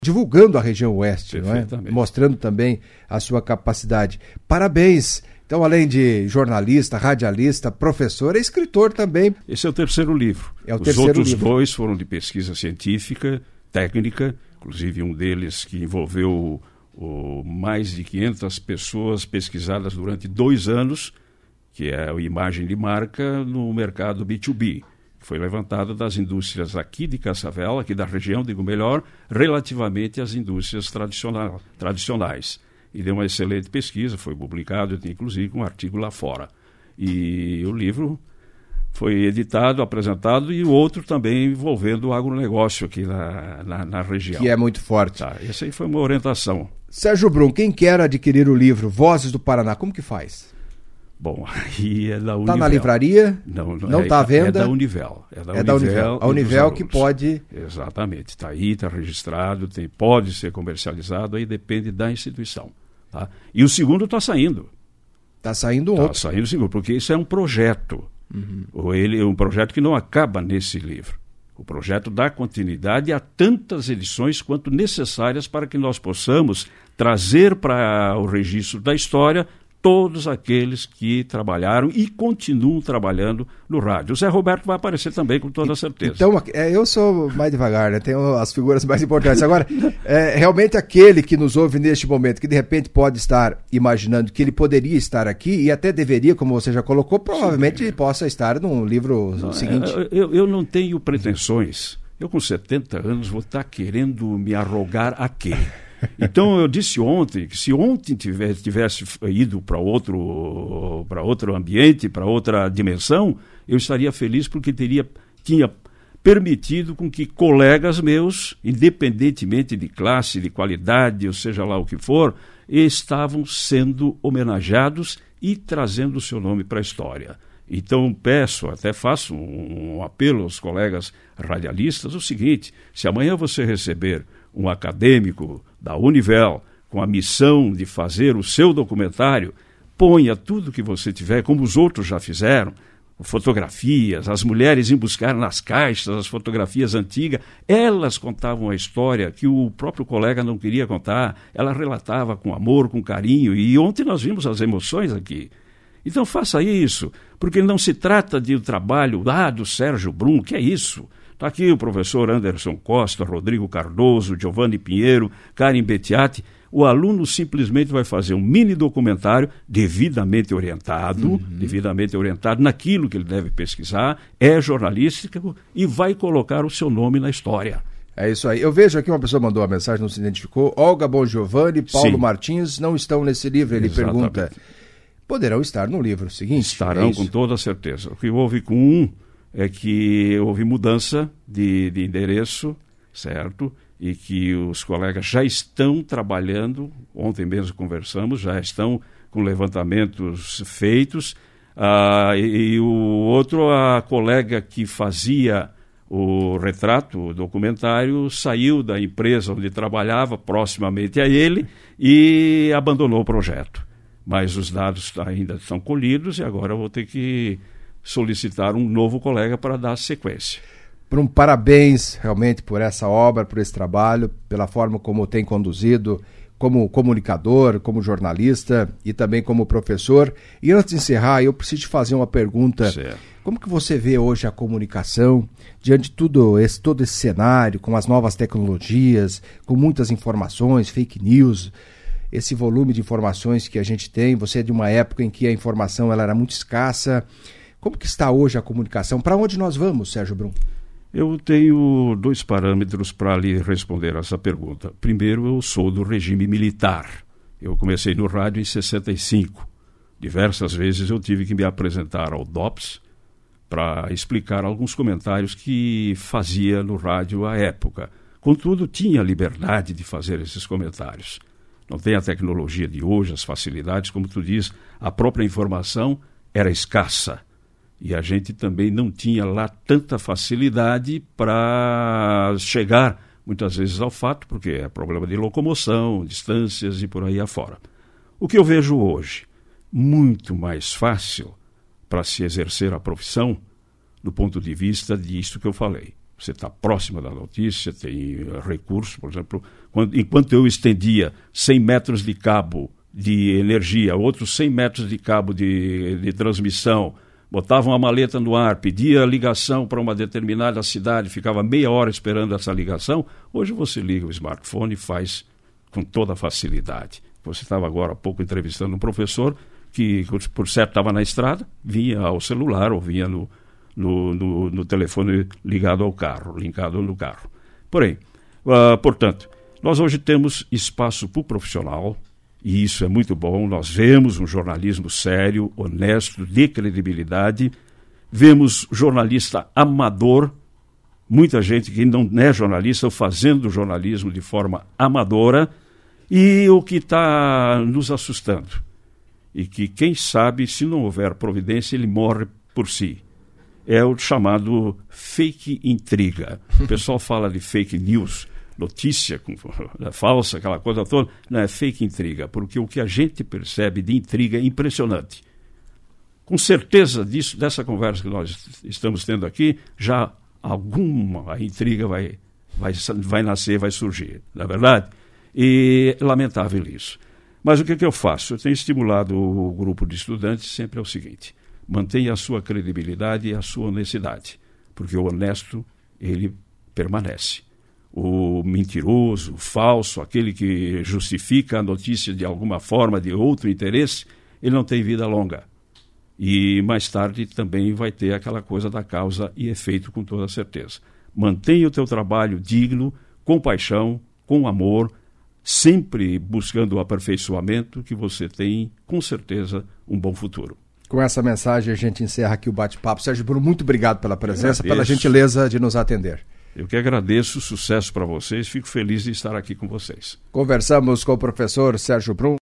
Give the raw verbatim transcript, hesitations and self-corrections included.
divulgando a região oeste, não é? Mostrando também a sua capacidade. Parabéns! Então, além de jornalista, radialista, professor, é escritor também. Esse é o terceiro livro. É o Os terceiro outros livro. dois foram de pesquisa científica, técnica, inclusive um deles que envolveu o, mais de quinhentas pessoas pesquisadas durante dois anos, que é a imagem de marca no mercado B dois B. Foi levantado das indústrias aqui de Cascavel, aqui da região, digo melhor, relativamente às indústrias tradicional, tradicionais. E deu uma excelente pesquisa, foi publicado, inclusive, um artigo lá fora. E o livro foi editado, apresentado, e o outro também envolvendo o agronegócio aqui na, na, na região. Que é muito forte. Tá, essa aí foi uma orientação. Sérgio Brum, quem quer adquirir o livro Vozes do Paraná, como que faz? Bom, aí é da Univel. Está na livraria? Não, não não está é, à venda? É da Univel. É da, é da Univel. A Univel que pode... Exatamente. Está aí, está registrado, tem, pode ser comercializado, aí depende da instituição. Tá? E o segundo está saindo. Está saindo um tá outro. Está saindo o segundo, porque isso é um projeto. Uhum. Ele é um projeto que não acaba nesse livro. O projeto dá continuidade a tantas edições quanto necessárias para que nós possamos trazer para o registro da história todos aqueles que trabalharam e continuam trabalhando no rádio. O Zé Roberto vai aparecer também, com toda certeza. Então, é, eu sou mais devagar, né? Tenho as figuras mais importantes. Agora, é, realmente aquele que nos ouve neste momento, que de repente pode estar imaginando que ele poderia estar aqui e até deveria, como você já colocou, provavelmente Sim. possa estar no livro não, seguinte. Eu, eu não tenho pretensões. Eu com setenta anos vou estar querendo me arrogar a quê? Então eu disse ontem que se ontem tivesse, tivesse ido para outro, para outro ambiente, para outra dimensão, eu estaria feliz porque teria, tinha permitido com que colegas meus, independentemente de classe, de qualidade, ou seja lá o que for, estavam sendo homenageados e trazendo o seu nome para a história. Então peço, até faço um, um apelo aos colegas radialistas, o seguinte: se amanhã você receber um acadêmico da Univel com a missão de fazer o seu documentário, ponha tudo que você tiver, como os outros já fizeram, fotografias, as mulheres iam buscar nas caixas as fotografias antigas, elas contavam a história que o próprio colega não queria contar, ela relatava com amor, com carinho, e ontem nós vimos as emoções aqui. Então faça isso, porque não se trata de um trabalho ah, do Sérgio Brum, que é isso? Está aqui o professor Anderson Costa, Rodrigo Cardoso, Giovanni Pinheiro, Karen Bettiati. O aluno simplesmente vai fazer um mini documentário devidamente orientado, uhum. devidamente orientado naquilo que ele deve pesquisar, é jornalístico e vai colocar o seu nome na história. É isso aí. Eu vejo aqui uma pessoa mandou uma mensagem, não se identificou. Olga Bongiovanni, Paulo Sim. Martins não estão nesse livro. Ele Exatamente. pergunta, poderão estar no livro seguinte? Estarão é com toda certeza. O que houve com um é que houve mudança de, de endereço, certo? E que os colegas já estão trabalhando, ontem mesmo conversamos, já estão com levantamentos feitos. Ah, e, e o outro, a colega que fazia o retrato, o documentário, saiu da empresa onde trabalhava, proximamente a ele, e abandonou o projeto. Mas os dados ainda estão colhidos e agora eu vou ter que solicitar um novo colega para dar sequência. Por um parabéns realmente por essa obra, por esse trabalho, pela forma como tem conduzido, como comunicador, como jornalista e também como professor. E antes de encerrar, eu preciso te fazer uma pergunta. Certo. Como que você vê hoje a comunicação diante de tudo esse, todo esse cenário, com as novas tecnologias, com muitas informações, fake news, esse volume de informações que a gente tem? Você é de uma época em que a informação ela era muito escassa. Como que está hoje a comunicação? Para onde nós vamos, Sérgio Brum? Eu tenho dois parâmetros para lhe responder essa pergunta. Primeiro, eu sou do regime militar. Eu comecei no rádio em sessenta e cinco. Diversas vezes eu tive que me apresentar ao D O P S para explicar alguns comentários que fazia no rádio à época. Contudo, tinha liberdade de fazer esses comentários. Não tem a tecnologia de hoje, as facilidades, como tu diz, a própria informação era escassa. E a gente também não tinha lá tanta facilidade para chegar, muitas vezes, ao fato, porque é problema de locomoção, distâncias e por aí afora. O que eu vejo hoje, muito mais fácil para se exercer a profissão, do ponto de vista disso que eu falei. você está próxima da notícia, tem recursos, por exemplo, quando, enquanto eu estendia cem metros de cabo de energia, outros cem metros de cabo de, de transmissão, botava uma maleta no ar, pedia ligação para uma determinada cidade, ficava meia hora esperando essa ligação, hoje você liga o smartphone e faz com toda facilidade. Você estava agora há pouco entrevistando um professor que, por certo, estava na estrada, vinha ao celular ou vinha no, no, no, no telefone ligado ao carro, linkado no carro. Porém, uh, portanto, nós hoje temos espaço para o profissional, e isso é muito bom. Nós vemos um jornalismo sério, honesto, de credibilidade, vemos jornalista amador, muita gente que não é jornalista fazendo jornalismo de forma amadora, e o que está nos assustando, e que quem sabe, se não houver providência, ele morre por si, é o chamado fake intriga. O pessoal fala de fake news, notícia com, falsa, aquela coisa toda. Não, é fake intriga, porque o que a gente percebe de intriga é impressionante. Com certeza disso, dessa conversa que nós estamos tendo aqui, já alguma intriga vai, vai, vai nascer, vai surgir, não é verdade? E é lamentável isso. Mas o que, que eu faço? Eu tenho estimulado o grupo de estudantes sempre é o seguinte: mantenha a sua credibilidade e a sua honestidade, porque o honesto, ele permanece. O mentiroso, o falso, aquele que justifica a notícia de alguma forma, de outro interesse, ele não tem vida longa. E mais tarde também vai ter aquela coisa da causa e efeito com toda certeza. Mantenha o teu trabalho digno, com paixão, com amor, sempre buscando o aperfeiçoamento, que você tem, com certeza, um bom futuro. Com essa mensagem a gente encerra aqui o bate-papo. Sérgio Bruno, muito obrigado pela presença, pela gentileza de nos atender. Eu que agradeço, sucesso para vocês, fico feliz de estar aqui com vocês. Conversamos com o professor Sérgio Bruno.